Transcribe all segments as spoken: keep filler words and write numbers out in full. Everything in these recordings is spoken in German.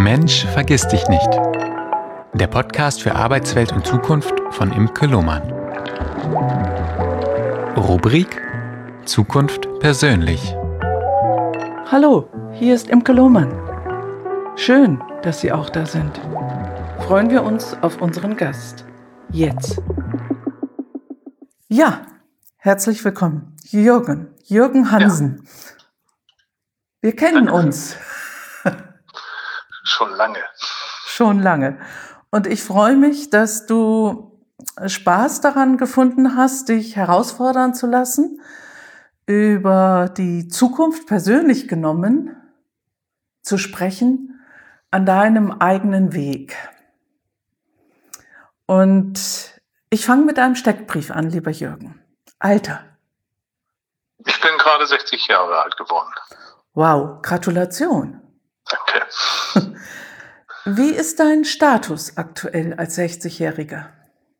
Mensch, vergiss dich nicht. Der Podcast für Arbeitswelt und Zukunft von Imke Lohmann. Rubrik Zukunft persönlich. Hallo, hier ist Imke Lohmann. Schön, dass Sie auch da sind. Freuen wir uns auf unseren Gast. Jetzt. Ja, herzlich willkommen. Jürgen, Jürgen Hansen. Ja. Wir kennen Danke. uns. Schon lange. Schon lange. Und ich freue mich, dass du Spaß daran gefunden hast, dich herausfordern zu lassen, über die Zukunft persönlich genommen zu sprechen, an deinem eigenen Weg. Und ich fange mit einem Steckbrief an, lieber Jürgen. Alter. Ich bin gerade sechzig Jahre alt geworden. Wow, Gratulation. Danke. Wie ist dein Status aktuell als sechzigjähriger?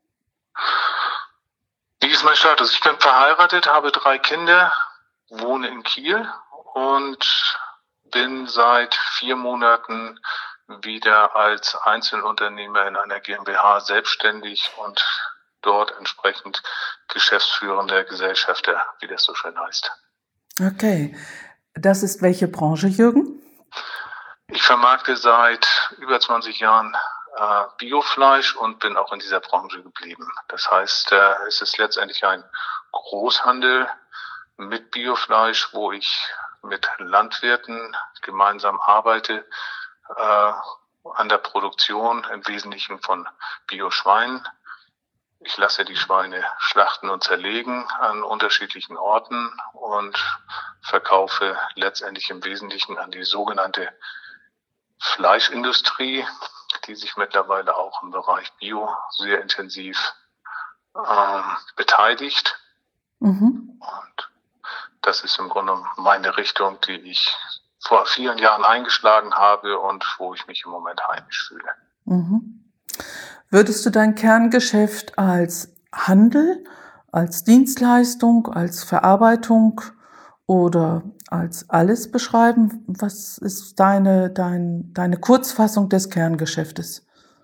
Wie ist mein Status? Ich bin verheiratet, habe drei Kinder, wohne in Kiel und bin seit vier Monaten wieder als Einzelunternehmer in einer GmbH selbstständig und dort entsprechend geschäftsführender Gesellschafter, wie das so schön heißt. Okay. Das ist welche Branche, Jürgen? Ich vermarkte seit über zwanzig Jahren äh, Biofleisch und bin auch in dieser Branche geblieben. Das heißt, äh, es ist letztendlich ein Großhandel mit Biofleisch, wo ich mit Landwirten gemeinsam arbeite äh, an der Produktion, im Wesentlichen von Bioschweinen. Ich lasse die Schweine schlachten und zerlegen an unterschiedlichen Orten und verkaufe letztendlich im Wesentlichen an die sogenannte Fleischindustrie, die sich mittlerweile auch im Bereich Bio sehr intensiv ähm, beteiligt. Mhm. Und das ist im Grunde meine Richtung, die ich vor vielen Jahren eingeschlagen habe und wo ich mich im Moment heimisch fühle. Mhm. Würdest du dein Kerngeschäft als Handel, als Dienstleistung, als Verarbeitung oder als alles beschreiben? Was ist deine, dein, deine Kurzfassung des Kerngeschäftes?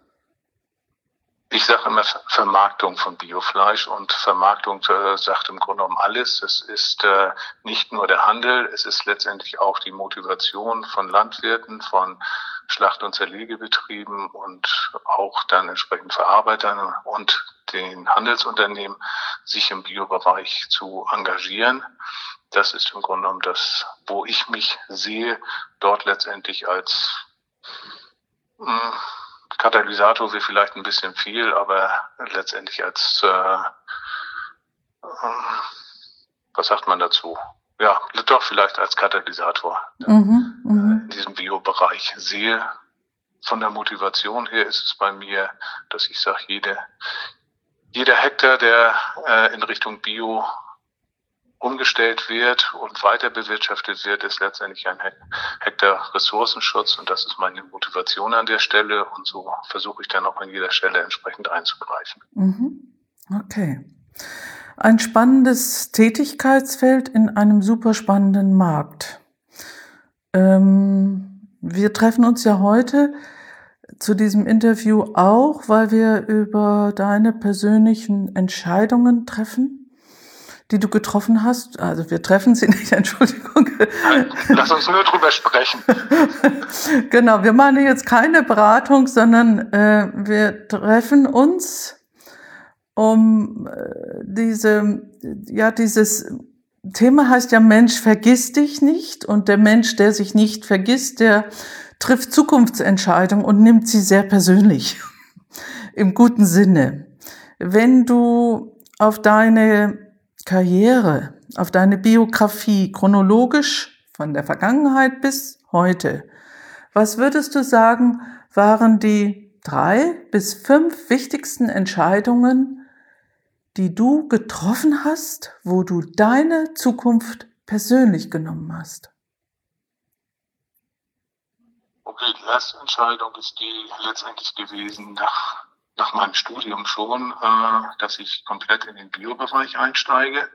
Ich sage immer Vermarktung von Biofleisch und Vermarktung äh, sagt im Grunde genommen alles. Es ist äh, nicht nur der Handel, es ist letztendlich auch die Motivation von Landwirten, von Schlacht- und Zerlegebetrieben und auch dann entsprechend Verarbeitern und den Handelsunternehmen, sich im Biobereich zu engagieren. Das ist im Grunde genommen das, wo ich mich sehe, dort letztendlich als mh, Katalysator wäre vielleicht ein bisschen viel, aber letztendlich als, äh, äh, was sagt man dazu? Ja, doch vielleicht als Katalysator mhm, äh, in diesem Bio-Bereich sehe. Von der Motivation her ist es bei mir, dass ich sage, jede, jeder Hektar, der äh, in Richtung Bio umgestellt wird und weiter bewirtschaftet wird, ist letztendlich ein Hektar Ressourcenschutz und das ist meine Motivation an der Stelle und so versuche ich dann auch an jeder Stelle entsprechend einzugreifen. Okay. Ein spannendes Tätigkeitsfeld in einem super spannenden Markt. Ähm, wir treffen uns ja heute zu diesem Interview auch, weil wir über deine persönlichen Entscheidungen treffen, die du getroffen hast. Also wir treffen sie nicht, Entschuldigung. Nein, lass uns nur drüber sprechen. Genau, wir machen jetzt keine Beratung, sondern äh, wir treffen uns, um äh, diese, ja, dieses Thema heißt ja Mensch, vergiss dich nicht. Und der Mensch, der sich nicht vergisst, der trifft Zukunftsentscheidungen und nimmt sie sehr persönlich, im guten Sinne. Wenn du auf deine Karriere, auf deine Biografie chronologisch von der Vergangenheit bis heute, was würdest du sagen, waren die drei bis fünf wichtigsten Entscheidungen, die du getroffen hast, wo du deine Zukunft persönlich genommen hast? Okay, die erste Entscheidung ist die letztendlich gewesen, nach, nach meinem Studium schon, äh, dass ich komplett in den Biobereich einsteige.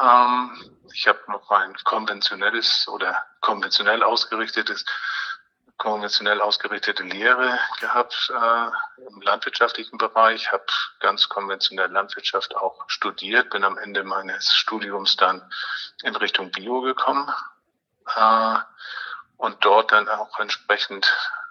Ähm, ich habe noch ein konventionelles oder konventionell ausgerichtetes konventionell ausgerichtete Lehre gehabt äh, im landwirtschaftlichen Bereich, habe ganz konventionell Landwirtschaft auch studiert, bin am Ende meines Studiums dann in Richtung Bio gekommen äh, und dort dann auch entsprechend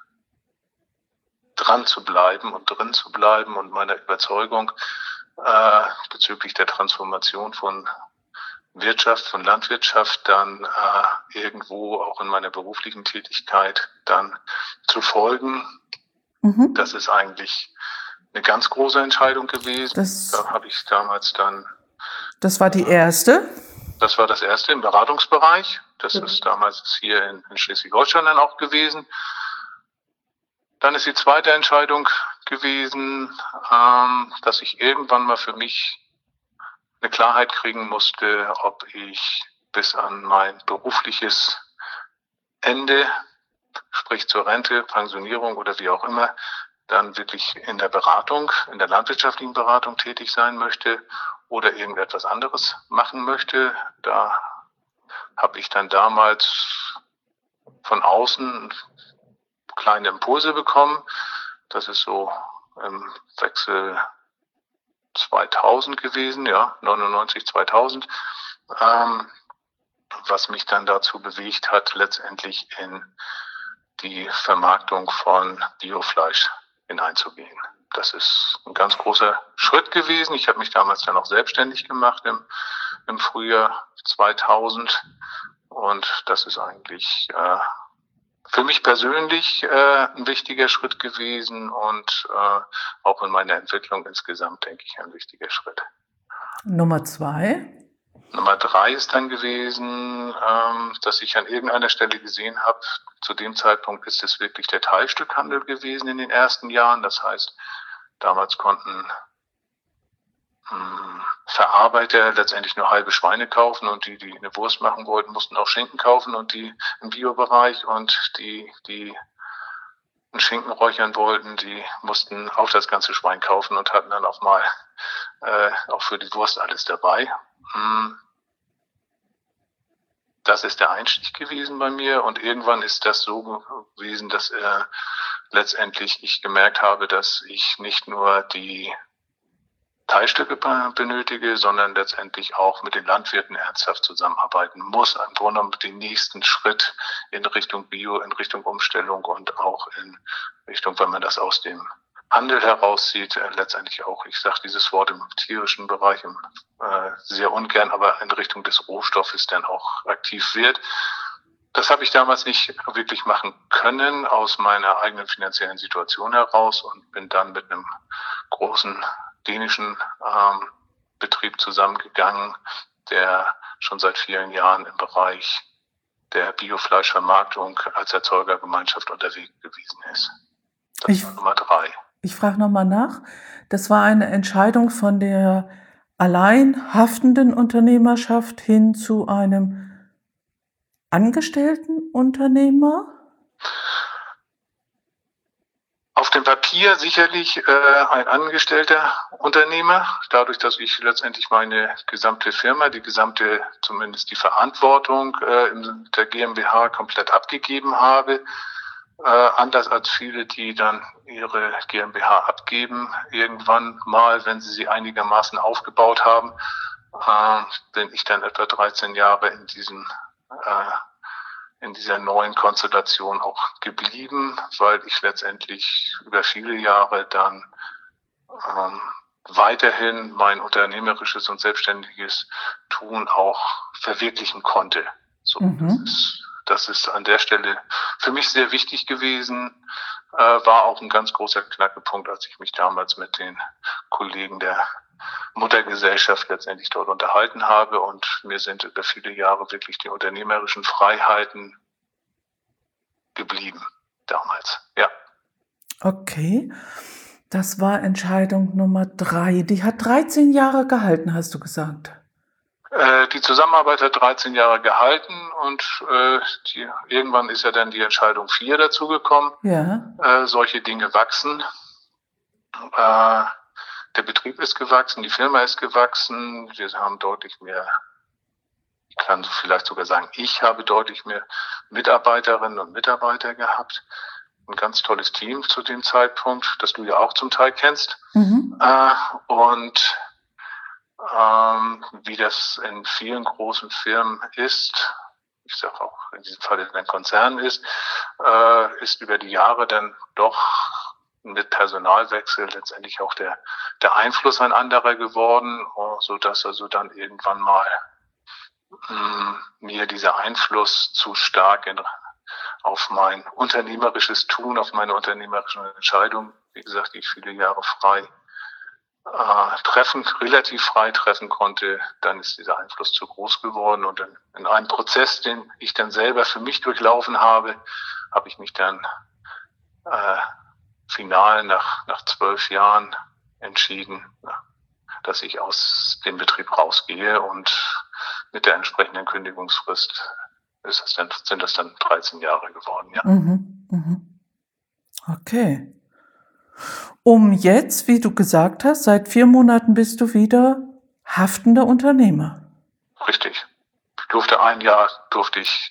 dran zu bleiben und drin zu bleiben und meiner Überzeugung äh, bezüglich der Transformation von Wirtschaft, von Landwirtschaft dann äh, irgendwo auch in meiner beruflichen Tätigkeit dann zu folgen. Mhm. Das ist eigentlich eine ganz große Entscheidung gewesen. Das, da habe ich damals dann... Das war die erste? Das war das erste im Beratungsbereich. Das mhm. ist damals hier in, in Schleswig-Holstein dann auch gewesen. Dann ist die zweite Entscheidung gewesen, ähm, dass ich irgendwann mal für mich eine Klarheit kriegen musste, ob ich bis an mein berufliches Ende, sprich zur Rente, Pensionierung oder wie auch immer, dann wirklich in der Beratung, in der landwirtschaftlichen Beratung tätig sein möchte oder irgendetwas anderes machen möchte. Da habe ich dann damals von außen kleine Impulse bekommen. Das ist so im Wechsel zweitausend gewesen, ja, neunundneunzig, zweitausend, ähm, was mich dann dazu bewegt hat, letztendlich in die Vermarktung von Biofleisch hineinzugehen. Das ist ein ganz großer Schritt gewesen. Ich habe mich damals dann auch selbstständig gemacht im, im Frühjahr zweitausend und das ist eigentlich äh, für mich persönlich äh, ein wichtiger Schritt gewesen und äh, auch in meiner Entwicklung insgesamt, denke ich, ein wichtiger Schritt. Nummer zwei? Nummer drei ist dann gewesen, ähm, dass ich an irgendeiner Stelle gesehen habe, zu dem Zeitpunkt ist es wirklich der Teilstückhandel gewesen in den ersten Jahren. Das heißt, damals konnten mh, Verarbeiter letztendlich nur halbe Schweine kaufen und die, die eine Wurst machen wollten, mussten auch Schinken kaufen und die im Biobereich und die, die einen Schinken räuchern wollten, die mussten auch das ganze Schwein kaufen und hatten dann auch mal äh, auch für die Wurst alles dabei. Das ist der Einstieg gewesen bei mir und irgendwann ist das so gewesen, dass äh, letztendlich ich gemerkt habe, dass ich nicht nur die Teilstücke benötige, sondern letztendlich auch mit den Landwirten ernsthaft zusammenarbeiten muss. Im Grunde genommen den nächsten Schritt in Richtung Bio, in Richtung Umstellung und auch in Richtung, wenn man das aus dem Handel herauszieht, äh, letztendlich auch, ich sage dieses Wort im tierischen Bereich im, äh, sehr ungern, aber in Richtung des Rohstoffes dann auch aktiv wird. Das habe ich damals nicht wirklich machen können aus meiner eigenen finanziellen Situation heraus und bin dann mit einem großen dänischen ähm, Betrieb zusammengegangen, der schon seit vielen Jahren im Bereich der Biofleischvermarktung als Erzeugergemeinschaft unterwegs gewesen ist. Das ich, war Nummer drei. Ich frage nochmal nach. Das war eine Entscheidung von der allein haftenden Unternehmerschaft hin zu einem angestellten Unternehmer? Auf dem Papier sicherlich äh, ein angestellter Unternehmer, dadurch, dass ich letztendlich meine gesamte Firma, die gesamte, zumindest die Verantwortung äh, in der GmbH komplett abgegeben habe. Äh, anders als viele, die dann ihre GmbH abgeben, irgendwann mal, wenn sie sie einigermaßen aufgebaut haben, äh, bin ich dann etwa dreizehn Jahre in diesem äh, in dieser neuen Konstellation auch geblieben, weil ich letztendlich über viele Jahre dann ähm, weiterhin mein unternehmerisches und selbstständiges Tun auch verwirklichen konnte. So, mhm. das ist, das ist an der Stelle für mich sehr wichtig gewesen, äh, war auch ein ganz großer Knackpunkt, als ich mich damals mit den Kollegen der Muttergesellschaft letztendlich dort unterhalten habe und mir sind über viele Jahre wirklich die unternehmerischen Freiheiten geblieben damals, ja. Okay, das war Entscheidung Nummer drei. Die hat dreizehn Jahre gehalten, hast du gesagt. Äh, die Zusammenarbeit hat dreizehn Jahre gehalten und äh, die, irgendwann ist ja dann die Entscheidung vier dazu gekommen. Ja. Äh, solche Dinge wachsen. Äh, Der Betrieb ist gewachsen, die Firma ist gewachsen, wir haben deutlich mehr kann vielleicht sogar sagen, ich habe deutlich mehr Mitarbeiterinnen und Mitarbeiter gehabt. Ein ganz tolles Team zu dem Zeitpunkt, das du ja auch zum Teil kennst. Mhm. Äh, und ähm, wie das in vielen großen Firmen ist, ich sage auch in diesem Fall in einem Konzern ist, äh, ist über die Jahre dann doch mit Personalwechsel letztendlich auch der, der Einfluss ein anderer geworden, so dass also dann irgendwann mal mh, mir dieser Einfluss zu stark in, auf mein unternehmerisches Tun, auf meine unternehmerischen Entscheidungen, wie gesagt, die ich viele Jahre frei äh, treffen, relativ frei treffen konnte, dann ist dieser Einfluss zu groß geworden und in, in einem Prozess, den ich dann selber für mich durchlaufen habe, habe ich mich dann äh, final nach, nach zwölf Jahren entschieden, dass ich aus dem Betrieb rausgehe und mit der entsprechenden Kündigungsfrist ist es dann, sind das dann dreizehn Jahre geworden, ja. Mhm, mhm. Okay. Um jetzt, wie du gesagt hast, seit vier Monaten bist du wieder haftender Unternehmer. Richtig. Ich durfte ein Jahr, durfte ich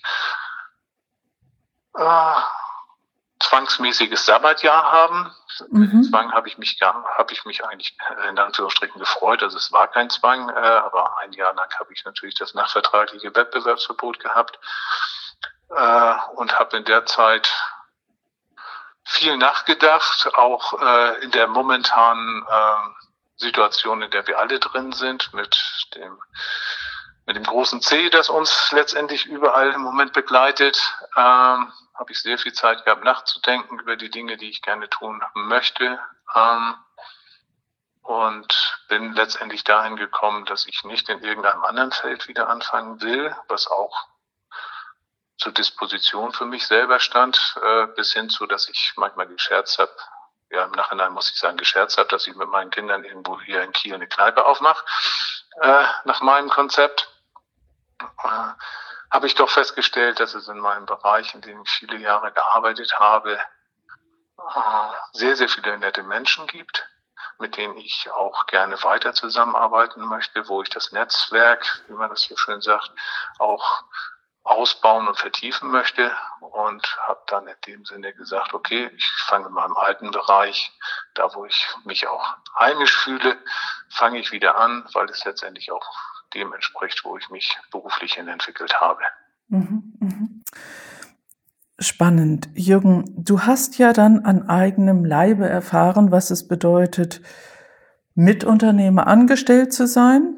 äh, zwangsmäßiges Sabbatjahr haben. Mhm. Zwang habe ich mich habe ich mich eigentlich in Anführungsstrichen gefreut. Also es war kein Zwang, äh, aber ein Jahr lang habe ich natürlich das nachvertragliche Wettbewerbsverbot gehabt äh, und habe in der Zeit viel nachgedacht, auch äh, in der momentanen äh, Situation, in der wir alle drin sind, mit dem mit dem großen C, das uns letztendlich überall im Moment begleitet, ähm, habe ich sehr viel Zeit gehabt, nachzudenken über die Dinge, die ich gerne tun möchte. Ähm, und bin letztendlich dahin gekommen, dass ich nicht in irgendeinem anderen Feld wieder anfangen will, was auch zur Disposition für mich selber stand, äh, bis hin zu, dass ich manchmal gescherzt habe, ja im Nachhinein muss ich sagen, gescherzt habe, dass ich mit meinen Kindern irgendwo hier in Kiel eine Kneipe aufmache, äh, nach meinem Konzept. Äh, habe ich doch festgestellt, dass es in meinem Bereich, in dem ich viele Jahre gearbeitet habe, äh, sehr, sehr viele nette Menschen gibt, mit denen ich auch gerne weiter zusammenarbeiten möchte, wo ich das Netzwerk, wie man das so schön sagt, auch ausbauen und vertiefen möchte und habe dann in dem Sinne gesagt, okay, ich fange in meinem alten Bereich, da wo ich mich auch heimisch fühle, fange ich wieder an, weil es letztendlich auch dem entspricht, wo ich mich beruflich hin entwickelt habe. Mhm, mhm. Spannend. Jürgen, du hast ja dann an eigenem Leibe erfahren, was es bedeutet, Mitunternehmer angestellt zu sein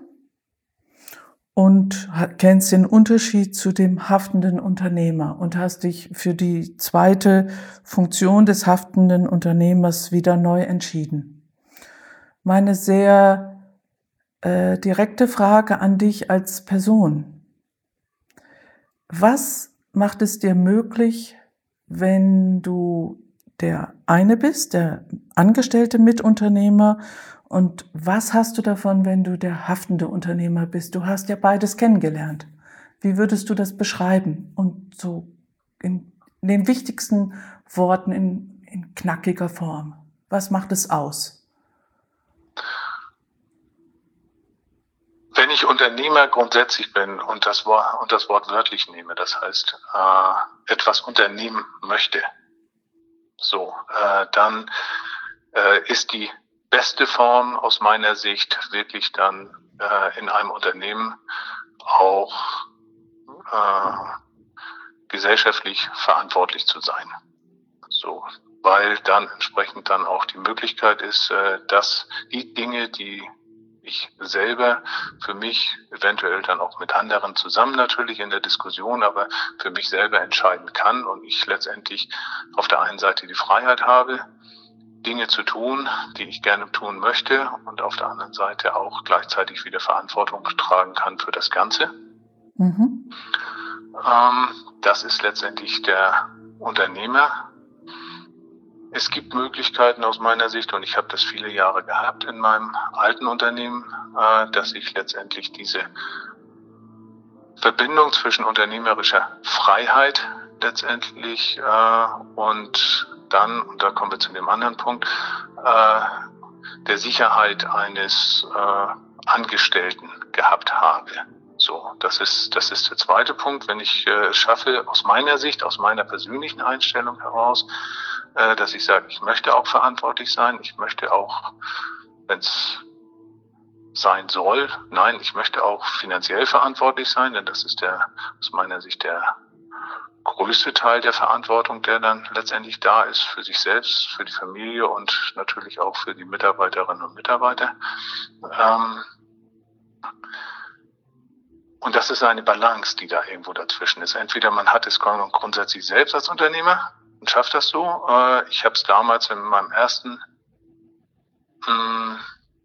und kennst den Unterschied zu dem haftenden Unternehmer und hast dich für die zweite Funktion des haftenden Unternehmers wieder neu entschieden. Meine sehr äh, direkte Frage an dich als Person. Was macht es dir möglich, wenn du der eine bist, der angestellte Mitunternehmer, und was hast du davon, wenn du der haftende Unternehmer bist? Du hast ja beides kennengelernt. Wie würdest du das beschreiben? Und so in, in den wichtigsten Worten in, in knackiger Form. Was macht es aus? Wenn ich Unternehmer grundsätzlich bin und das Wort, und das Wort wörtlich nehme, das heißt, äh, etwas unternehmen möchte, so, äh, dann äh, ist die beste Form aus meiner Sicht wirklich dann äh, in einem Unternehmen auch äh, gesellschaftlich verantwortlich zu sein. So, weil dann entsprechend dann auch die Möglichkeit ist, äh, dass die Dinge, die ich selber für mich, eventuell dann auch mit anderen zusammen natürlich in der Diskussion, aber für mich selber entscheiden kann und ich letztendlich auf der einen Seite die Freiheit habe, Dinge zu tun, die ich gerne tun möchte und auf der anderen Seite auch gleichzeitig wieder Verantwortung tragen kann für das Ganze. Mhm. Ähm, das ist letztendlich der Unternehmer. Es gibt Möglichkeiten aus meiner Sicht, und ich habe das viele Jahre gehabt in meinem alten Unternehmen, äh, dass ich letztendlich diese Verbindung zwischen unternehmerischer Freiheit letztendlich äh, und dann, und da kommen wir zu dem anderen Punkt, äh, der Sicherheit eines äh, Angestellten gehabt habe. So, das ist, das ist der zweite Punkt. Wenn ich äh, schaffe, aus meiner Sicht, aus meiner persönlichen Einstellung heraus, äh, dass ich sage, ich möchte auch verantwortlich sein, ich möchte auch, wenn es sein soll, nein, ich möchte auch finanziell verantwortlich sein, denn das ist der, aus meiner Sicht der größte Teil der Verantwortung, der dann letztendlich da ist für sich selbst, für die Familie und natürlich auch für die Mitarbeiterinnen und Mitarbeiter. Ähm, und das ist eine Balance, die da irgendwo dazwischen ist. Entweder man hat es grundsätzlich selbst als Unternehmer und schafft das so. Äh, ich habe es damals in meinem ersten mh,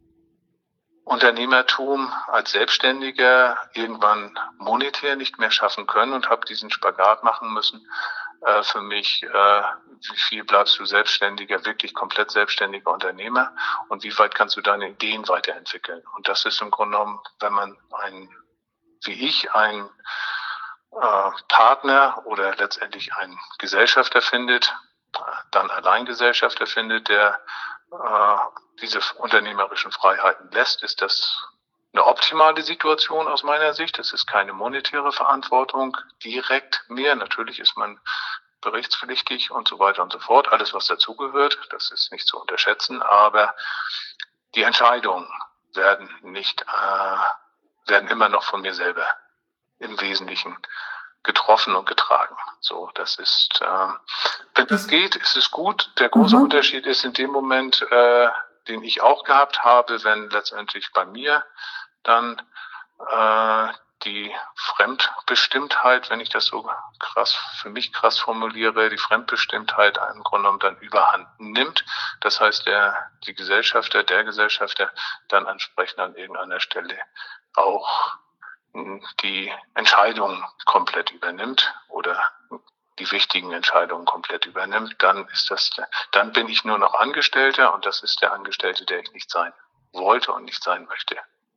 Unternehmertum als Selbstständiger irgendwann monetär nicht mehr schaffen können und habe diesen Spagat machen müssen. Äh, für mich, äh, wie viel bleibst du selbstständiger, wirklich komplett selbstständiger Unternehmer und wie weit kannst du deine Ideen weiterentwickeln? Und das ist im Grunde genommen, wenn man ein, wie ich, ein äh, Partner oder letztendlich einen Gesellschafter findet, dann Alleingesellschafter findet, der äh, diese unternehmerischen Freiheiten lässt, ist das eine optimale Situation aus meiner Sicht. Es ist keine monetäre Verantwortung direkt mehr. Natürlich ist man berichtspflichtig und so weiter und so fort. Alles, was dazugehört, das ist nicht zu unterschätzen. Aber die Entscheidungen werden nicht, äh, werden immer noch von mir selber im Wesentlichen getroffen und getragen. So, das ist, äh, wenn das geht, ist es gut. Der große mhm. Unterschied ist in dem Moment, äh, den ich auch gehabt habe, wenn letztendlich bei mir dann äh, die Fremdbestimmtheit, wenn ich das so krass für mich krass formuliere, die Fremdbestimmtheit im Grunde genommen dann überhand nimmt. Das heißt, der die Gesellschafter, der Gesellschafter dann entsprechend an irgendeiner Stelle auch die Entscheidungen komplett übernimmt oder die wichtigen Entscheidungen komplett übernimmt, dann ist das, dann bin ich nur noch Angestellter und das ist der Angestellte, der ich nicht sein wollte und nicht sein möchte.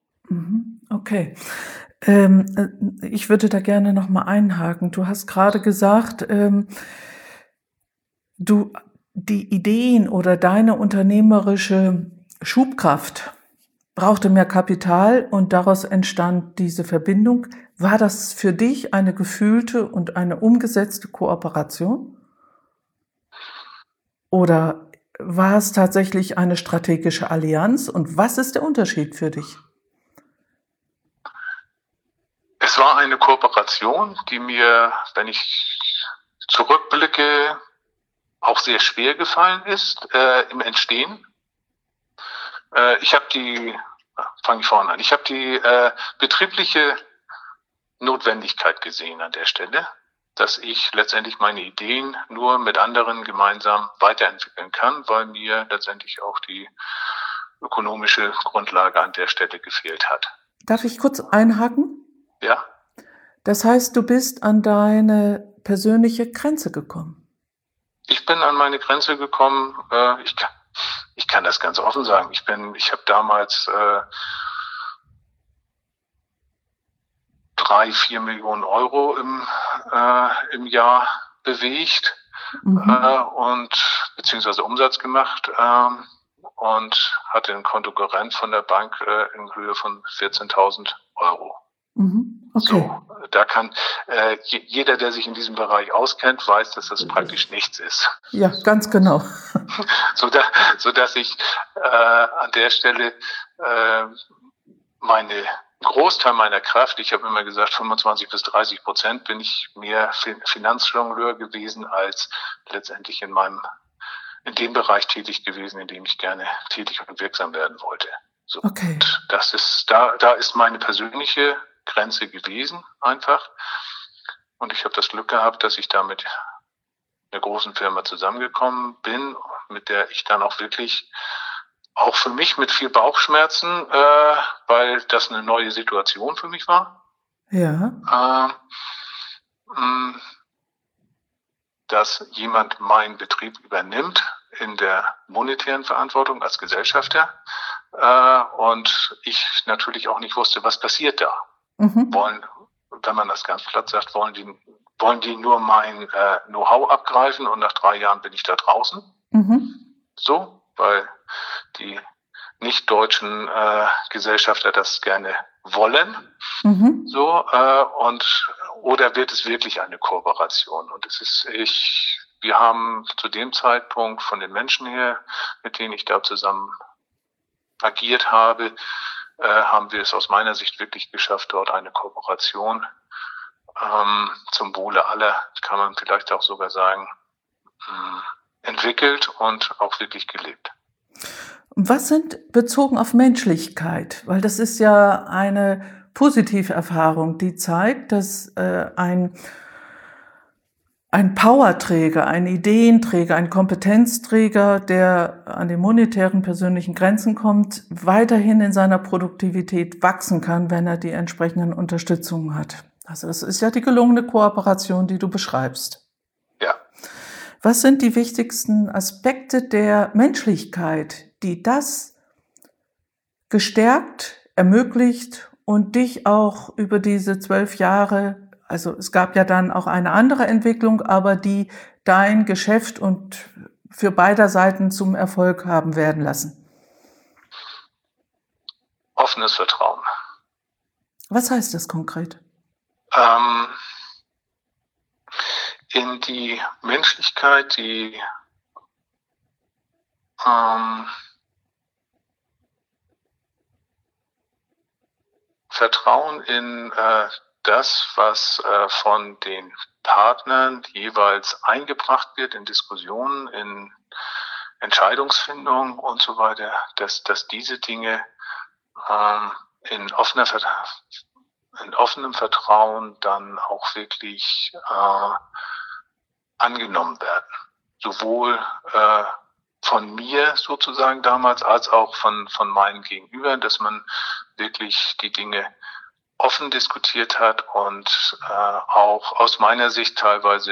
Okay. Ähm, ich würde da gerne noch mal einhaken. Du hast gerade gesagt, ähm, du, die Ideen oder deine unternehmerische Schubkraft brauchte mehr Kapital und daraus entstand diese Verbindung. War das für dich eine gefühlte und eine umgesetzte Kooperation? Oder war es tatsächlich eine strategische Allianz? Und was ist der Unterschied für dich? Es war eine Kooperation, die mir, wenn ich zurückblicke, auch sehr schwer gefallen ist äh, im Entstehen. Äh, ich habe die, fange ich vorne an, ich habe die äh, betriebliche Notwendigkeit gesehen an der Stelle, dass ich letztendlich meine Ideen nur mit anderen gemeinsam weiterentwickeln kann, weil mir letztendlich auch die ökonomische Grundlage an der Stelle gefehlt hat. Darf ich kurz einhaken? Ja. Das heißt, du bist an deine persönliche Grenze gekommen. Ich bin an meine Grenze gekommen. Äh, ich kann, ich kann das ganz offen sagen. Ich bin, ich habe damals äh, drei, vier Millionen Euro im äh, im Jahr bewegt mhm. äh, und beziehungsweise Umsatz gemacht ähm, und hatte ein Kontokorrent von der Bank äh, in Höhe von vierzehntausend Euro. Mhm. Okay. So, da kann äh, jeder, der sich in diesem Bereich auskennt, weiß, dass das praktisch nichts ist. Ja, ganz genau. so, da, so dass ich äh, an der Stelle äh, meine Großteil meiner Kraft, ich habe immer gesagt, fünfundzwanzig bis dreißig Prozent bin ich mehr Finanzjongleur gewesen als letztendlich in meinem in dem Bereich tätig gewesen, in dem ich gerne tätig und wirksam werden wollte. So, okay. Und das ist da da ist meine persönliche Grenze gewesen einfach. Und ich habe das Glück gehabt, dass ich da mit einer großen Firma zusammengekommen bin, mit der ich dann auch wirklich, auch für mich mit viel Bauchschmerzen, äh, weil das eine neue Situation für mich war. Ja. Äh, mh, dass jemand meinen Betrieb übernimmt in der monetären Verantwortung als Gesellschafter. Äh, und ich natürlich auch nicht wusste, was passiert da. Mhm. Wollen, wenn man das ganz platt sagt, wollen die, wollen die nur mein äh, Know-how abgreifen und nach drei Jahren bin ich da draußen. Mhm. So, weil die nicht-deutschen äh, Gesellschafter das gerne wollen. Mhm. So, äh, und oder wird es wirklich eine Kooperation? Und es ist, ich, wir haben zu dem Zeitpunkt von den Menschen her, mit denen ich da zusammen agiert habe, äh, haben wir es aus meiner Sicht wirklich geschafft, dort eine Kooperation ähm, zum Wohle aller, kann man vielleicht auch sogar sagen, äh, entwickelt und auch wirklich gelebt. Was sind bezogen auf Menschlichkeit? Weil das ist ja eine positive Erfahrung, die zeigt, dass äh, ein, ein Powerträger, ein Ideenträger, ein Kompetenzträger, der an die monetären persönlichen Grenzen kommt, weiterhin in seiner Produktivität wachsen kann, wenn er die entsprechenden Unterstützungen hat. Also das ist ja die gelungene Kooperation, die du beschreibst. Ja. Was sind die wichtigsten Aspekte der Menschlichkeit, die das gestärkt, ermöglicht und dich auch über diese zwölf Jahre, also es gab ja dann auch eine andere Entwicklung, aber die dein Geschäft und für beider Seiten zum Erfolg haben werden lassen? Offenes Vertrauen. Was heißt das konkret? Ähm, in die Menschlichkeit, die ähm, Vertrauen in äh, das, was äh, von den Partnern jeweils eingebracht wird in Diskussionen, in Entscheidungsfindung und so weiter, dass, dass diese Dinge ähm, in, offener, in offenem Vertrauen dann auch wirklich äh, angenommen werden. Sowohl äh, von mir sozusagen damals als auch von, von meinen Gegenübern, dass man wirklich die Dinge offen diskutiert hat und äh, auch aus meiner Sicht teilweise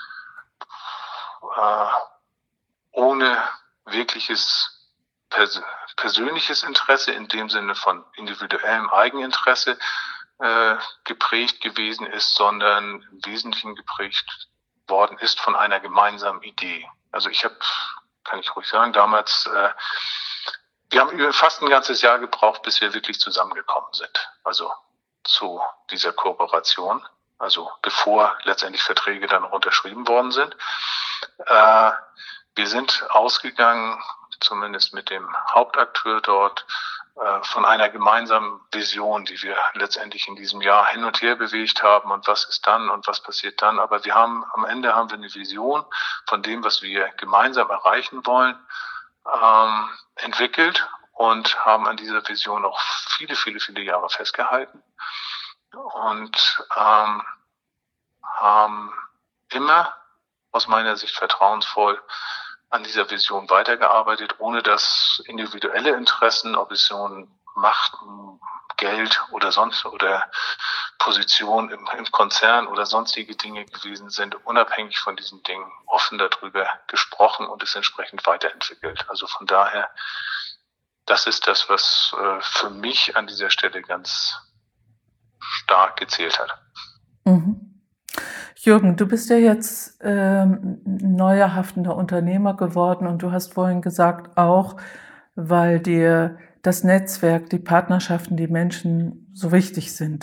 äh, ohne wirkliches pers- persönliches Interesse in dem Sinne von individuellem Eigeninteresse äh, geprägt gewesen ist, sondern im Wesentlichen geprägt worden ist von einer gemeinsamen Idee. Also ich habe, kann ich ruhig sagen, damals, äh, wir haben über fast ein ganzes Jahr gebraucht, bis wir wirklich zusammengekommen sind. Also zu dieser Kooperation, also bevor letztendlich Verträge dann unterschrieben worden sind. Äh, wir sind ausgegangen, zumindest mit dem Hauptakteur dort, äh, von einer gemeinsamen Vision, die wir letztendlich in diesem Jahr hin und her bewegt haben und was ist dann und was passiert dann. Aber wir haben, am Ende haben wir eine Vision von dem, was wir gemeinsam erreichen wollen, ähm, entwickelt und haben an dieser Vision auch viele, viele, viele Jahre festgehalten und ähm, haben immer aus meiner Sicht vertrauensvoll an dieser Vision weitergearbeitet, ohne dass individuelle Interessen, ob es so Macht, Geld oder sonst oder Position im, im Konzern oder sonstige Dinge gewesen sind, unabhängig von diesen Dingen offen darüber gesprochen und es entsprechend weiterentwickelt. Also von daher, das ist das, was äh, für mich an dieser Stelle ganz stark gezählt hat. Mhm. Jürgen, du bist ja jetzt ähm, neuer haftender Unternehmer geworden und du hast vorhin gesagt, auch weil dir das Netzwerk, die Partnerschaften, die Menschen so wichtig sind.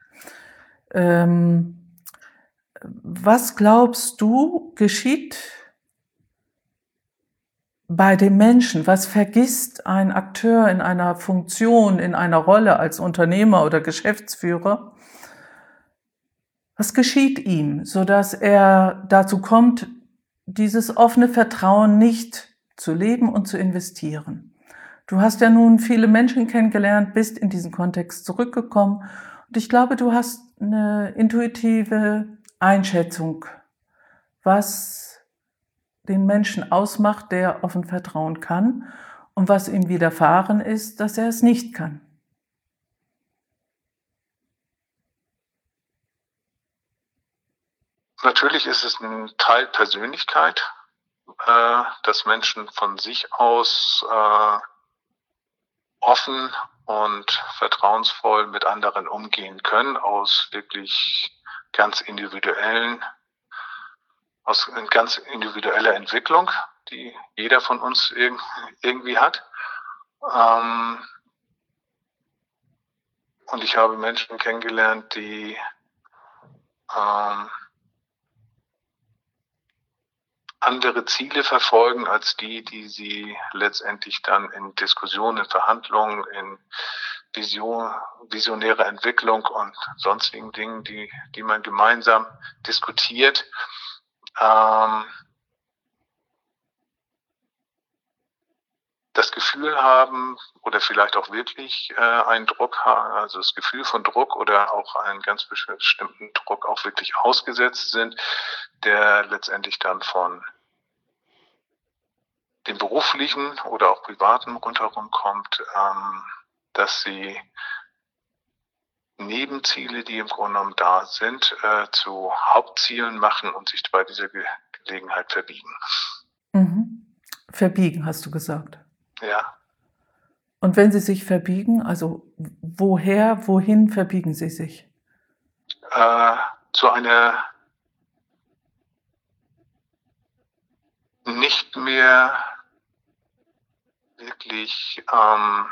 Ähm, was glaubst du, geschieht bei den Menschen? Was vergisst ein Akteur in einer Funktion, in einer Rolle als Unternehmer oder Geschäftsführer? Was geschieht ihm, sodass er dazu kommt, dieses offene Vertrauen nicht zu leben und zu investieren? Du hast ja nun viele Menschen kennengelernt, bist in diesen Kontext zurückgekommen und ich glaube, du hast eine intuitive Einschätzung, was den Menschen ausmacht, der offen vertrauen kann und was ihm widerfahren ist, dass er es nicht kann. Natürlich ist es ein Teil Persönlichkeit, äh, dass Menschen von sich aus äh, offen und vertrauensvoll mit anderen umgehen können, aus wirklich ganz individuellen, aus ganz individueller Entwicklung, die jeder von uns irg- irgendwie hat. Ähm, und ich habe Menschen kennengelernt, die ähm, andere Ziele verfolgen als die, die sie letztendlich dann in Diskussionen, in Verhandlungen, in Vision, visionäre Entwicklung und sonstigen Dingen, die, die man gemeinsam diskutiert, ähm, das Gefühl haben oder vielleicht auch wirklich äh, einen Druck haben, also das Gefühl von Druck oder auch einen ganz bestimmten Druck auch wirklich ausgesetzt sind, der letztendlich dann von dem beruflichen oder auch privaten rundherum kommt, ähm, dass sie Nebenziele, die im Grunde genommen da sind, äh, zu Hauptzielen machen und sich bei dieser Ge- Gelegenheit verbiegen. Mhm. Verbiegen, hast du gesagt. Ja. Und wenn sie sich verbiegen, also woher, wohin verbiegen sie sich? Äh, zu einer nicht mehr wirklich ähm,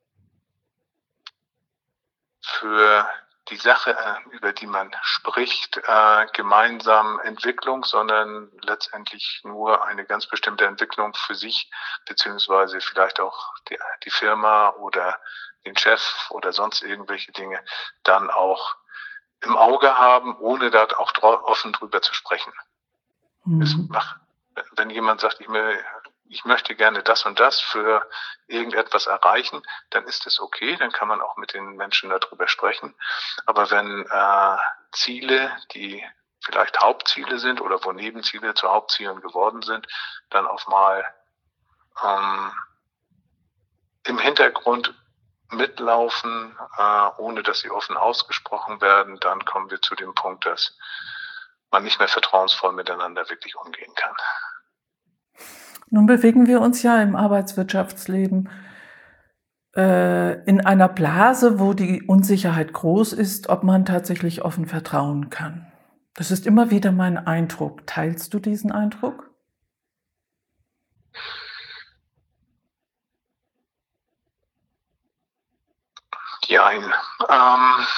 für die Sache, äh, über die man spricht, äh, gemeinsam Entwicklung, sondern letztendlich nur eine ganz bestimmte Entwicklung für sich, beziehungsweise vielleicht auch die, die Firma oder den Chef oder sonst irgendwelche Dinge dann auch im Auge haben, ohne da auch dra- offen drüber zu sprechen. Es Mhm. macht, wenn jemand sagt, ich, mir, ich möchte gerne das und das für irgendetwas erreichen, dann ist es okay, dann kann man auch mit den Menschen darüber sprechen. Aber wenn äh, Ziele, die vielleicht Hauptziele sind oder wo Nebenziele zu Hauptzielen geworden sind, dann auch mal ähm, im Hintergrund mitlaufen, äh, ohne dass sie offen ausgesprochen werden, dann kommen wir zu dem Punkt, dass man nicht mehr vertrauensvoll miteinander wirklich umgehen kann. Nun bewegen wir uns ja im Arbeitswirtschaftsleben äh, in einer Blase, wo die Unsicherheit groß ist, ob man tatsächlich offen vertrauen kann. Das ist immer wieder mein Eindruck. Teilst du diesen Eindruck? Jein. Ähm,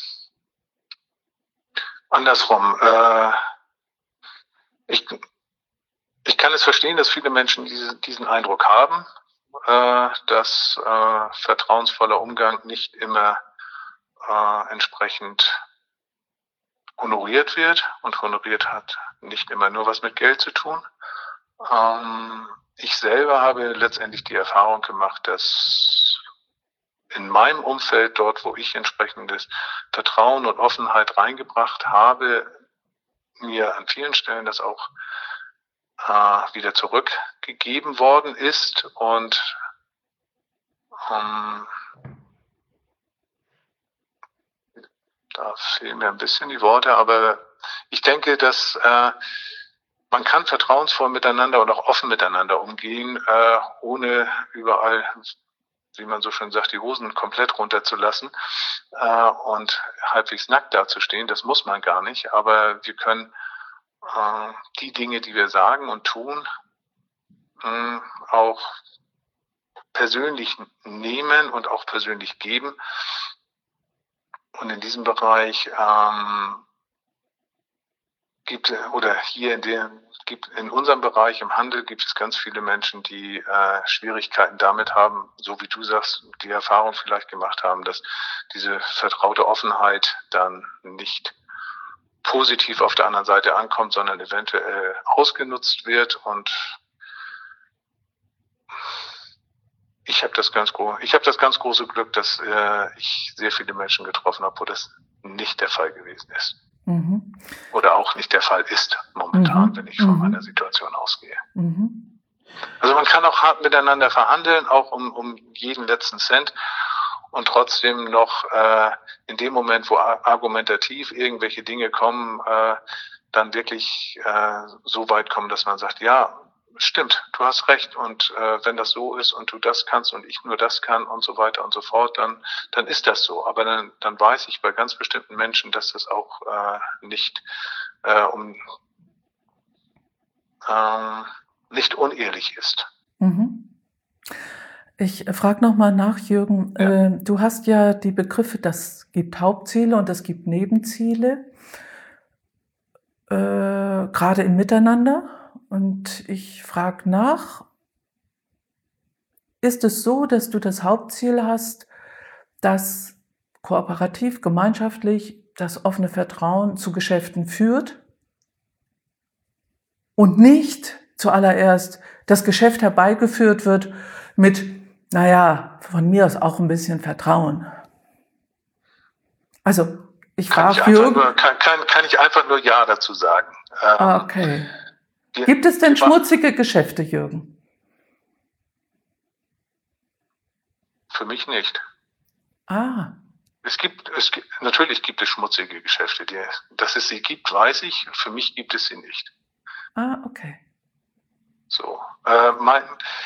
andersrum. Äh, ich, ich kann es verstehen, dass viele Menschen diese, diesen Eindruck haben, äh, dass äh, vertrauensvoller Umgang nicht immer äh, entsprechend honoriert wird. Und honoriert hat nicht immer nur was mit Geld zu tun. Ähm, ich selber habe letztendlich die Erfahrung gemacht, dass in meinem Umfeld, dort wo ich entsprechendes Vertrauen und Offenheit reingebracht habe, mir an vielen Stellen das auch äh, wieder zurückgegeben worden ist. Und ähm, da fehlen mir ein bisschen die Worte, aber ich denke, dass äh, man kann vertrauensvoll miteinander und auch offen miteinander umgehen, äh, ohne überall, wie man so schön sagt, die Hosen komplett runterzulassen äh, und halbwegs nackt dazustehen. Das muss man gar nicht, aber wir können äh, die Dinge, die wir sagen und tun, mh, auch persönlich nehmen und auch persönlich geben. Und in diesem Bereich ähm, gibt oder hier in dem gibt in unserem Bereich im Handel gibt es ganz viele Menschen, die äh, Schwierigkeiten damit haben, so wie du sagst, die Erfahrung vielleicht gemacht haben, dass diese vertraute Offenheit dann nicht positiv auf der anderen Seite ankommt, sondern eventuell ausgenutzt wird. Und ich habe das ganz gro- ich habe das ganz große Glück, dass äh, ich sehr viele Menschen getroffen habe, wo das nicht der Fall gewesen ist. Mhm. Oder auch nicht der Fall ist momentan, Mhm. wenn ich von Mhm. meiner Situation ausgehe. Mhm. Also man kann auch hart miteinander verhandeln, auch um, um jeden letzten Cent und trotzdem noch äh, in dem Moment, wo argumentativ irgendwelche Dinge kommen, äh, dann wirklich äh, so weit kommen, dass man sagt, ja, stimmt, du hast recht und äh, wenn das so ist und du das kannst und ich nur das kann und so weiter und so fort, dann, dann ist das so. Aber dann, dann weiß ich bei ganz bestimmten Menschen, dass das auch äh, nicht äh, um ähm, nicht unehrlich ist. Mhm. Ich frage nochmal nach, Jürgen. Ja. Äh, du hast ja die Begriffe, das gibt Hauptziele und es gibt Nebenziele, äh, gerade im Miteinander. Und ich frage nach, ist es so, dass du das Hauptziel hast, das kooperativ, gemeinschaftlich, das offene Vertrauen zu Geschäften führt und nicht zuallererst das Geschäft herbeigeführt wird mit, naja, von mir aus auch ein bisschen Vertrauen. Also, ich Kann ich, frage einfach Jürgen. nur, kann, kann, kann ich einfach nur Ja dazu sagen. Ähm, Okay. wir, Gibt es denn wir machen- schmutzige Geschäfte, Jürgen? Für mich nicht. Ah, Es gibt, es gibt, natürlich gibt es schmutzige Geschäfte. Die, dass es sie gibt, weiß ich. Für mich gibt es sie nicht. ah, okay. So, äh, mein,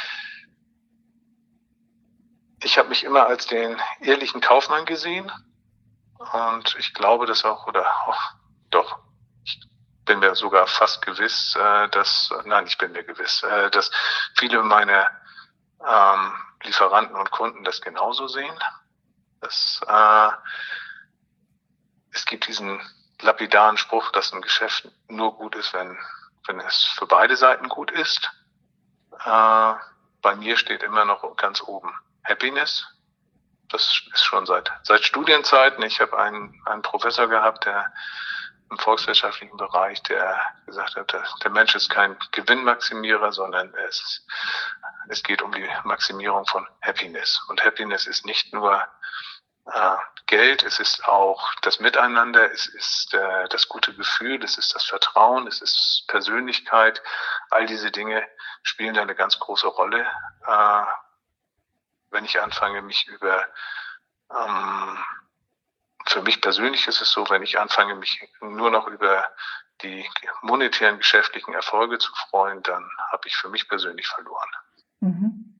ich habe mich immer als den ehrlichen Kaufmann gesehen und ich glaube, dass auch, oder auch, doch, ich bin mir sogar fast gewiss, äh, dass, nein, ich bin mir gewiss, äh, dass viele meiner ähm, Lieferanten und Kunden das genauso sehen. Das, äh, es gibt diesen lapidaren Spruch, dass ein Geschäft nur gut ist, wenn, wenn es für beide Seiten gut ist. Äh, bei mir steht immer noch ganz oben Happiness. Das ist schon seit, seit Studienzeiten. Ich habe einen, einen Professor gehabt, der im volkswirtschaftlichen Bereich, der gesagt hat, der, der Mensch ist kein Gewinnmaximierer, sondern es, es geht um die Maximierung von Happiness. Und Happiness ist nicht nur äh, Geld, es ist auch das Miteinander, es ist äh, das gute Gefühl, es ist das Vertrauen, es ist Persönlichkeit. All diese Dinge spielen da eine ganz große Rolle. Äh, wenn ich anfange, mich über, ähm, für mich persönlich ist es so, wenn ich anfange, mich nur noch über die monetären geschäftlichen Erfolge zu freuen, dann habe ich für mich persönlich verloren. Mhm.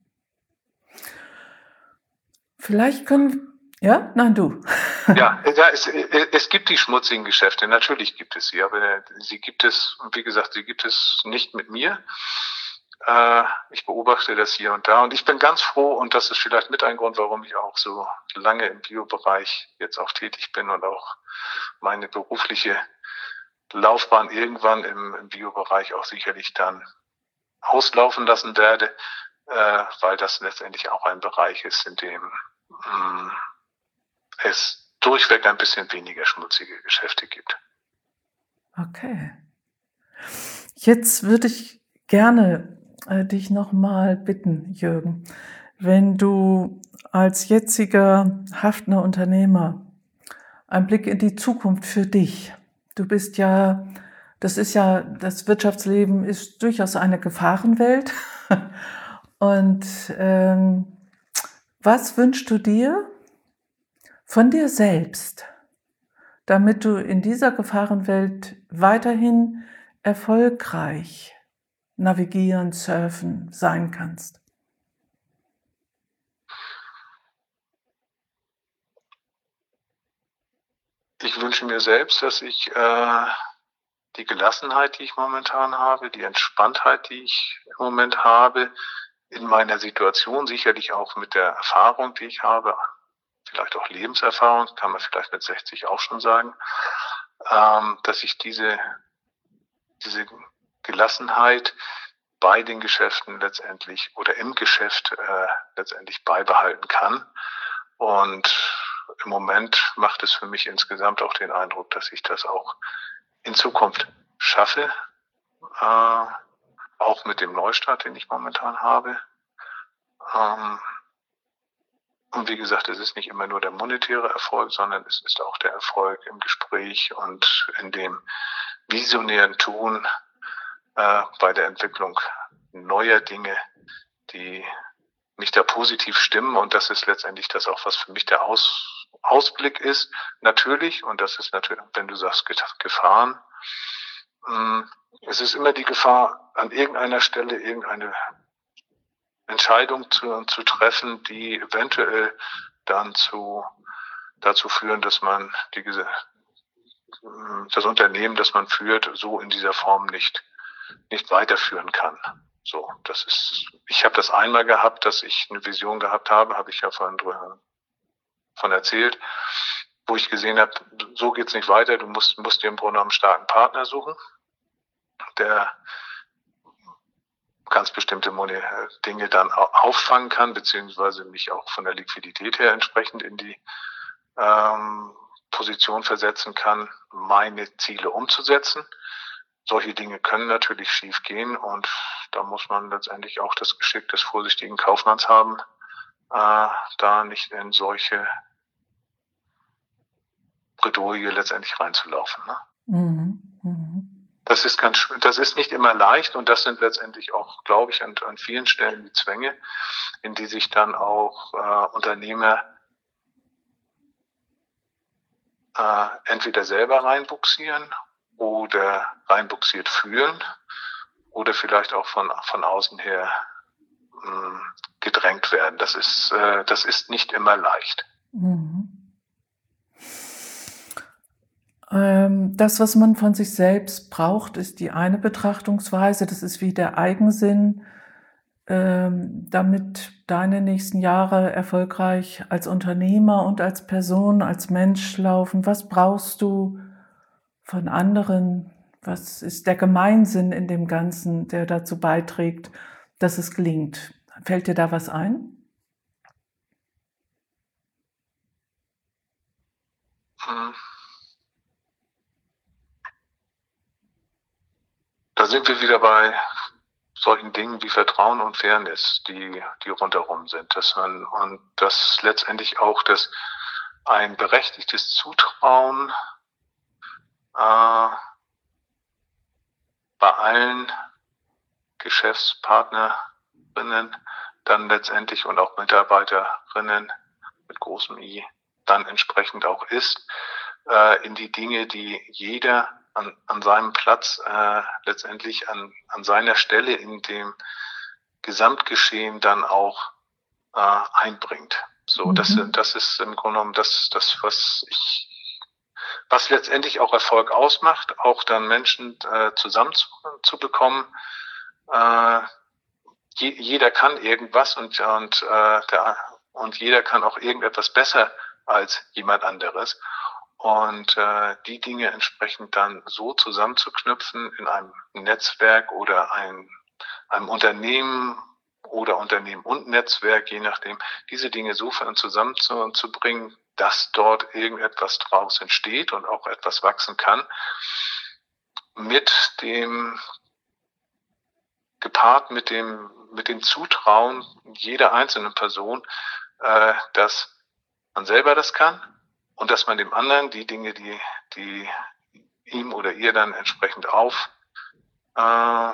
Vielleicht können, ja, nein, du. Ja, ja es, es gibt die schmutzigen Geschäfte, natürlich gibt es sie, aber sie gibt es, wie gesagt, sie gibt es nicht mit mir. Äh, ich beobachte das hier und da und ich bin ganz froh und das ist vielleicht mit ein Grund, warum ich auch so lange im Biobereich jetzt auch tätig bin und auch meine berufliche Laufbahn irgendwann im, im Biobereich auch sicherlich dann auslaufen lassen werde, äh, weil das letztendlich auch ein Bereich ist, in dem mh, es durchweg ein bisschen weniger schmutzige Geschäfte gibt. Okay. Jetzt würde ich gerne äh, dich nochmal bitten, Jürgen, wenn du als jetziger haftender Unternehmer einen Blick in die Zukunft für dich, du bist ja, das ist ja, das Wirtschaftsleben ist durchaus eine Gefahrenwelt. Und ähm, was wünschst du dir von dir selbst, damit du in dieser Gefahrenwelt weiterhin erfolgreich navigieren, surfen sein kannst? Ich wünsche mir selbst, dass ich äh, die Gelassenheit, die ich momentan habe, die Entspanntheit, die ich im Moment habe, in meiner Situation, sicherlich auch mit der Erfahrung, die ich habe, vielleicht auch Lebenserfahrung, kann man vielleicht mit sechzig auch schon sagen, ähm, dass ich diese, diese Gelassenheit bei den Geschäften letztendlich oder im Geschäft äh, letztendlich beibehalten kann. Und im Moment macht es für mich insgesamt auch den Eindruck, dass ich das auch in Zukunft schaffe, äh, auch mit dem Neustart, den ich momentan habe. Ähm, und wie gesagt, es ist nicht immer nur der monetäre Erfolg, sondern es ist auch der Erfolg im Gespräch und in dem visionären Tun äh, bei der Entwicklung neuer Dinge, die mich da positiv stimmen. Und das ist letztendlich das auch, was für mich der Aus, Ausblick ist. Natürlich, und das ist natürlich, wenn du sagst, Gefahren, mh, es ist immer die Gefahr, an irgendeiner Stelle irgendeine Entscheidung zu, zu treffen, die eventuell dann zu, dazu führen, dass man die, das Unternehmen, das man führt, so in dieser Form nicht, nicht weiterführen kann. So, das ist, ich habe das einmal gehabt, dass ich eine Vision gehabt habe, habe ich ja vorhin drüber von erzählt, wo ich gesehen habe, so geht's nicht weiter, du musst, musst dir im Grunde einen starken Partner suchen, der ganz bestimmte Dinge dann auffangen kann, beziehungsweise mich auch von der Liquidität her entsprechend in die ähm, Position versetzen kann, meine Ziele umzusetzen. Solche Dinge können natürlich schief gehen und da muss man letztendlich auch das Geschick des vorsichtigen Kaufmanns haben, äh, da nicht in solche Bredouille letztendlich reinzulaufen. Ne? Mhm. Mhm. Das ist ganz, das ist nicht immer leicht und das sind letztendlich auch, glaube ich, an, an vielen Stellen die Zwänge, in die sich dann auch äh, Unternehmer äh, entweder selber reinbuxieren oder reinbuxiert fühlen oder vielleicht auch von, von außen her mh, gedrängt werden. Das ist, äh, das ist nicht immer leicht. Mhm. Ähm, das, was man von sich selbst braucht, ist die eine Betrachtungsweise. Das ist wie der Eigensinn, ähm, damit deine nächsten Jahre erfolgreich als Unternehmer und als Person, als Mensch laufen. Was brauchst du von anderen? Was ist der Gemeinsinn in dem Ganzen, der dazu beiträgt, dass es gelingt? Fällt dir da was ein? Hm. Da sind wir wieder bei solchen Dingen wie Vertrauen und Fairness, die, die rundherum sind. Dass man, und das letztendlich auch das, ein berechtigtes Zutrauen äh, bei allen Geschäftspartnerinnen dann letztendlich und auch Mitarbeiterinnen mit großem I dann entsprechend auch ist, äh, in die Dinge, die jeder an, an seinem Platz äh, letztendlich an, an seiner Stelle in dem Gesamtgeschehen dann auch äh, einbringt. So, mhm. das, das ist im Grunde genommen das, das, was ich, was letztendlich auch Erfolg ausmacht, auch dann Menschen äh, zusammenzubekommen. Äh, je, jeder kann irgendwas und, und, äh, der, und jeder kann auch irgendetwas besser als jemand anderes. Und äh, die Dinge entsprechend dann so zusammenzuknüpfen in einem Netzwerk oder ein, einem Unternehmen oder Unternehmen und Netzwerk, je nachdem, diese Dinge so zusammenzubringen, dass dort irgendetwas draus entsteht und auch etwas wachsen kann, mit dem, gepaart mit dem, mit dem Zutrauen jeder einzelnen Person, äh, dass man selber das kann und dass man dem anderen die Dinge, die, die ihm oder ihr dann entsprechend auf, äh,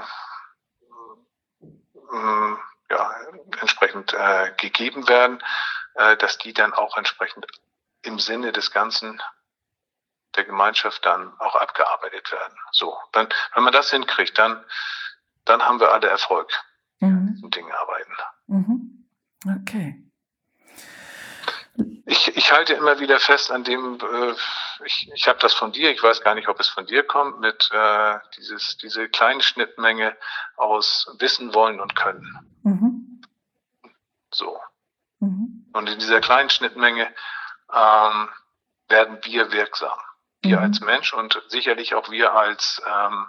äh, ja, entsprechend äh, gegeben werden, äh, dass die dann auch entsprechend im Sinne des Ganzen der Gemeinschaft dann auch abgearbeitet werden. So, dann, wenn man das hinkriegt, dann, dann haben wir alle Erfolg mhm. in Dingen arbeiten. Mhm. Okay. Ich, ich halte immer wieder fest an dem, äh, ich, ich habe das von dir, ich weiß gar nicht, ob es von dir kommt, mit äh, dieses, diese kleine Schnittmenge aus Wissen, Wollen und Können. Mhm. So. Mhm. Und in dieser kleinen Schnittmenge ähm, werden wir wirksam. Wir mhm. als Mensch und sicherlich auch wir als ähm,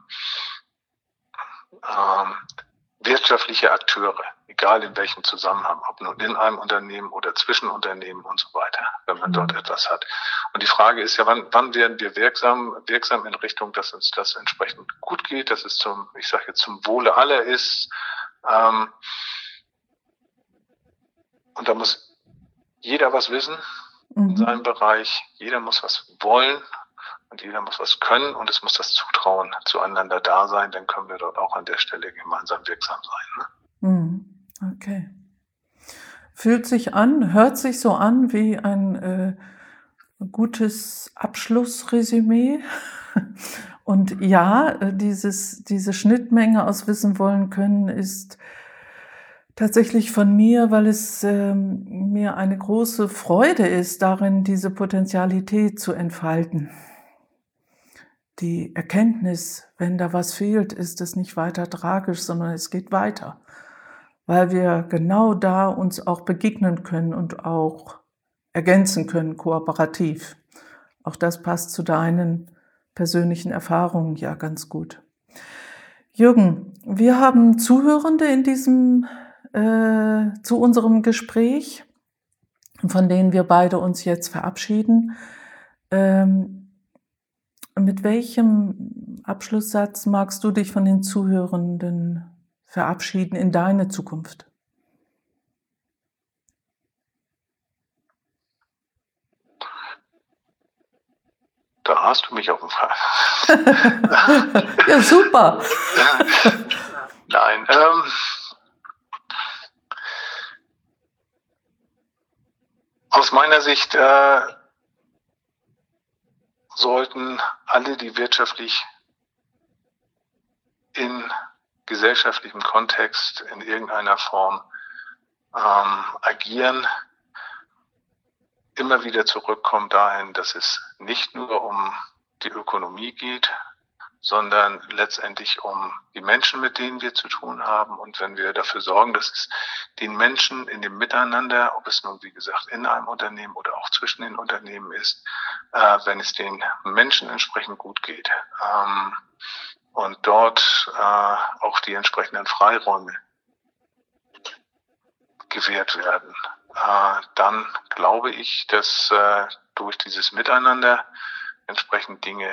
ähm, wirtschaftliche Akteure, egal in welchem Zusammenhang, ob nun in einem Unternehmen oder zwischen Unternehmen und so weiter, wenn man mhm. dort etwas hat. Und die Frage ist ja, wann, wann werden wir wirksam, wirksam in Richtung, dass uns das entsprechend gut geht, dass es zum, ich sage jetzt, zum Wohle aller ist. Ähm, und da muss jeder was wissen mhm. in seinem Bereich, jeder muss was wollen. Und jeder muss was können und es muss das Zutrauen zueinander da sein, dann können wir dort auch an der Stelle gemeinsam wirksam sein. Ne? Okay. Fühlt sich an, hört sich so an wie ein äh, gutes Abschlussresümee. Und ja, dieses, diese Schnittmenge aus Wissen, Wollen, Können ist tatsächlich von mir, weil es ähm, mir eine große Freude ist, darin diese Potentialität zu entfalten. die Erkenntnis, wenn da was fehlt, ist es nicht weiter tragisch, sondern es geht weiter, weil wir genau da uns auch begegnen können und auch ergänzen können, kooperativ. Auch das passt zu deinen persönlichen Erfahrungen ja ganz gut. Jürgen, wir haben Zuhörende in diesem, äh, zu unserem Gespräch, von denen wir beide uns jetzt verabschieden. Ähm, mit welchem Abschlusssatz magst du dich von den Zuhörenden verabschieden in deine Zukunft? Da hast du mich auf dem Fall. Ja, super. Nein, ähm, aus meiner Sicht äh, sollten alle, die wirtschaftlich in gesellschaftlichem Kontext in irgendeiner Form ähm, agieren, immer wieder zurückkommt dahin, dass es nicht nur um die Ökonomie geht, sondern letztendlich um die Menschen, mit denen wir zu tun haben. Und wenn wir dafür sorgen, dass es den Menschen in dem Miteinander, ob es nun, wie gesagt, in einem Unternehmen oder auch zwischen den Unternehmen ist, äh, wenn es den Menschen entsprechend gut geht ähm, und dort äh, auch die entsprechenden Freiräume gewährt werden, äh, dann glaube ich, dass äh, durch dieses Miteinander entsprechend Dinge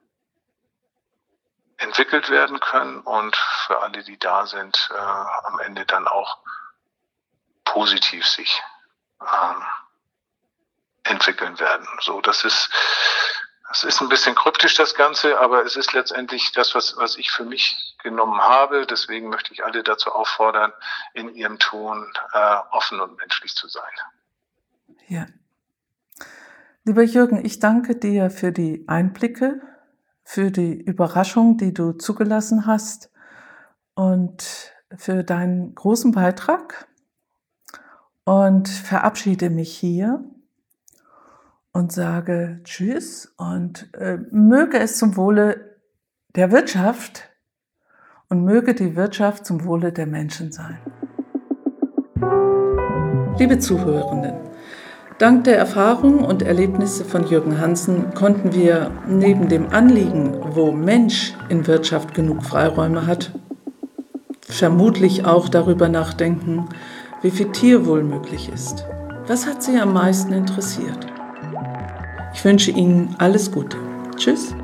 entwickelt werden können und für alle, die da sind, äh, am Ende dann auch positiv sich ähm, entwickeln werden. So, das ist, das ist ein bisschen kryptisch, das Ganze, aber es ist letztendlich das, was, was ich für mich genommen habe. Deswegen möchte ich alle dazu auffordern, in ihrem Tun äh, offen und menschlich zu sein. Ja. Lieber Jürgen, ich danke dir für die Einblicke, für die Überraschung, die du zugelassen hast und für deinen großen Beitrag und verabschiede mich hier und sage Tschüss und äh, möge es zum Wohle der Wirtschaft und möge die Wirtschaft zum Wohle der Menschen sein. Liebe Zuhörenden, dank der Erfahrungen und Erlebnisse von Jürgen Hansen konnten wir neben dem Anliegen, wo Mensch in Wirtschaft genug Freiräume hat, vermutlich auch darüber nachdenken, wie viel Tierwohl möglich ist. Was hat Sie am meisten interessiert? Ich wünsche Ihnen alles Gute. Tschüss.